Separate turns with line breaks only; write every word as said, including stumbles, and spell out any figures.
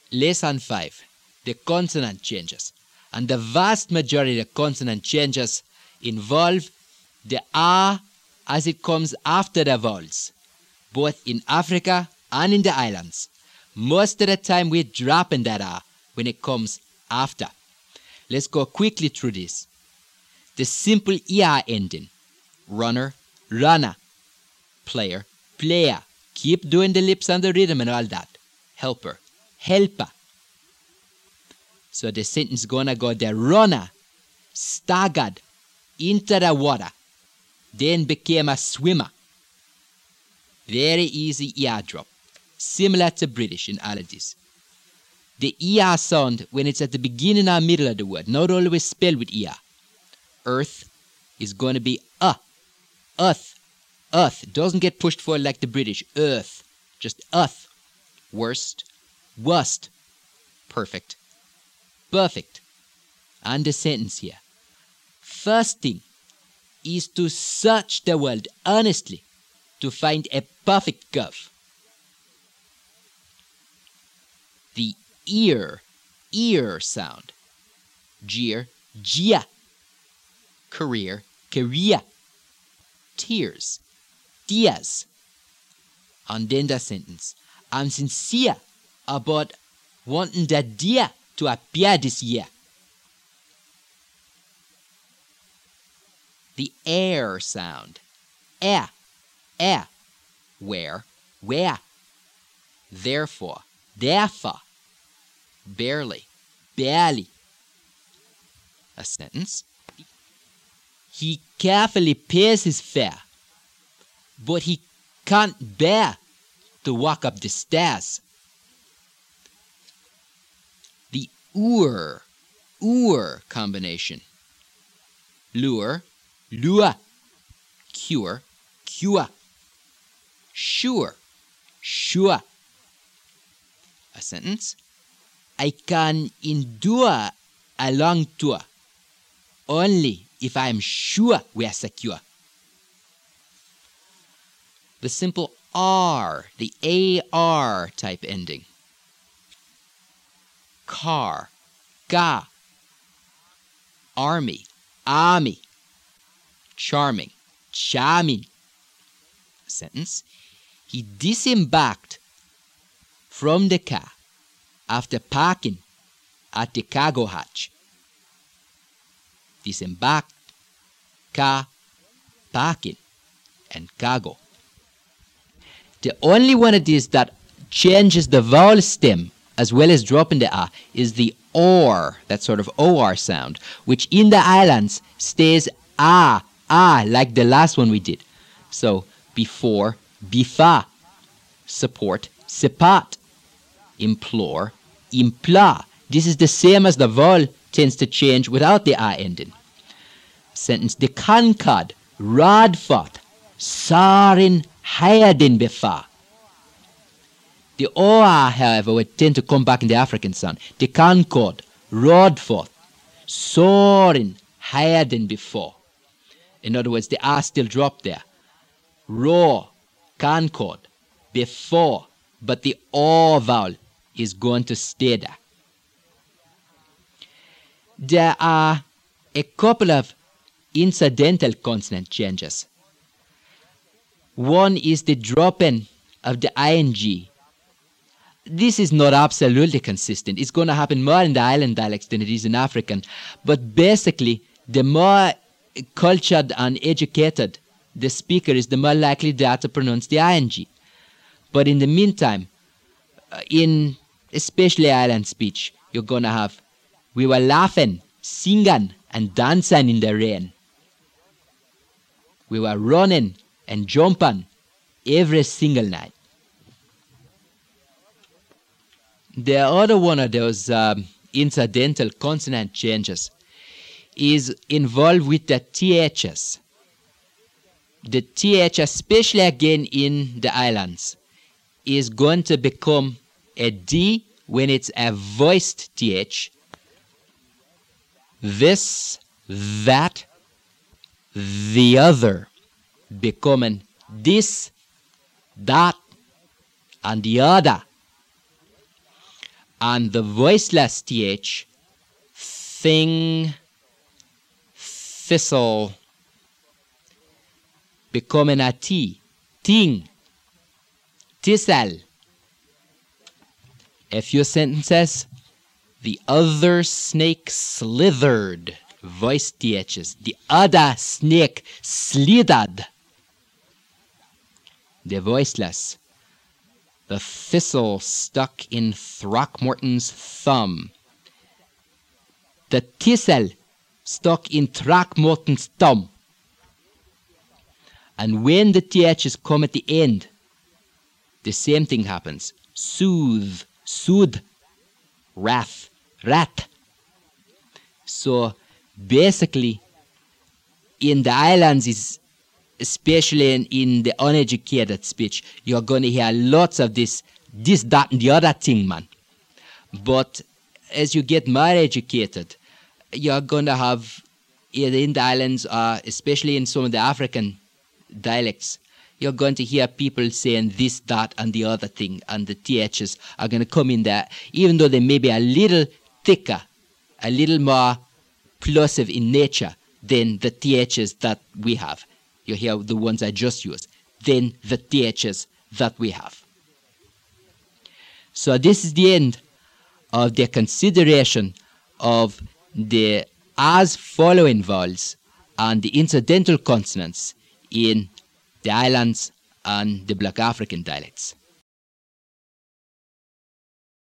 Lesson five, the consonant changes. And the vast majority of the consonant changes involve the R as it comes after the vowels, both in Africa and in the islands. Most of the time we're dropping that R when it comes after. Let's go quickly through this. The simple E R ending, runner, runner, player, player. Keep doing the lips and the rhythm and all that. Helper, helper. So the sentence gonna go, the runner staggered into the water, then became a swimmer. Very easy E R drop, similar to British in all of this. The E R sound, when it's at the beginning or middle of the word, not always spelled with E R. Earth is going to be uh, earth, earth. Doesn't get pushed forward like the British, earth, just earth. Worst, worst, perfect, perfect. And the sentence here. First thing is to search the world honestly to find a perfect curve. The ear, ear sound. Jeer, gia. Career, career. Tears, tears. And then the sentence. I'm sincere about wanting the deer to appear this year. The air sound. Air, air. Where, where. Therefore, therefore. Barely, barely. A sentence. He carefully pays his fare, but he can't bear to walk up the stairs. The oor, oor combination. Lure, lure. Cure, cure. Sure, sure. A sentence. I can endure a long tour only if I am sure we are secure. The simple R, the A R type ending. Car, ga. Army, army. Charming, charming. Sentence. He disembarked from the car after parking at the cargo hatch. Disembarked, car, parking, and cargo. The only one of these that changes the vowel stem as well as dropping the R is the OR, that sort of O R sound, which in the islands stays ah, ah, like the last one we did. So, before, before, support, support, implore, implore. This is the same as the vowel tends to change without the R ending. Sentence, the Concord, rod forth, soaring higher than before. The O R, however, would tend to come back in the African sound. The Concord, rod forth, soaring higher than before. In other words, the R still dropped there. Raw, Concord, before, but the O vowel is going to stay there. There are a couple of incidental consonant changes. One is the dropping of the ing. This is not absolutely consistent. It's going to happen more in the island dialects than it is in African. But basically, the more cultured and educated the speaker is, the more likely they are to pronounce the ing. But in the meantime, uh, in especially island speech, you're going to have, we were laughing, singing, and dancing in the rain. We were running and jumping every single night. The other one of those um, incidental consonant changes is involved with the T Hs. The T H, especially again in the islands, is going to become a D when it's a voiced T H. This, that, the other, becoming this, that, and the other. and the voiceless th, thing, thistle, becoming a t, ting, thistle. A few sentences. The other snake slithered, voice ths. The other snake slithered. The voiceless. The thistle stuck in Throckmorton's thumb. The thistle stuck in Throckmorton's thumb. And when the ths come at the end, the same thing happens. Soothe, soothe, wrath, rat. So basically, in the islands, is especially in, in the uneducated speech, you're going to hear lots of this, this, that, and the other thing, man. But as you get more educated, you're going to have, either in the islands, or especially in some of the African dialects, you're going to hear people saying this, that, and the other thing, and the ths are going to come in there, even though they may be a little thicker, a little more plosive in nature than the ths that we have. You hear the ones I just used, than the ths that we have. So this is the end of the consideration of the as following vowels and the incidental consonants in the islands and the Black African dialects.